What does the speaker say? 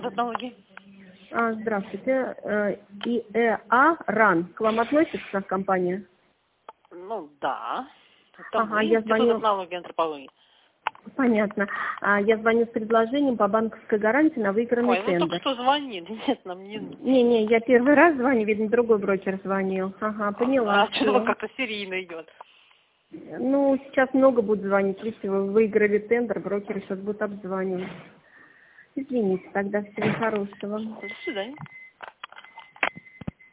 Налоги. Здравствуйте. ИЭА РАН. К вам относится компания? Ну, да. Это Ага, я Институт звоню. налоги и антропологии. Понятно. Я звоню с предложением по банковской гарантии на выигранный Ой, ну только тендер. что звонили. Нет, нам не... Не, я первый раз звоню, видно, другой брокер звонил. Ага, поняла, что-то вот все. как-то серийно идет. Ну, сейчас много будут звонить. Видите, вы выиграли тендер, брокеры сейчас будут обзванивать. Извините, тогда всего хорошего. До свидания.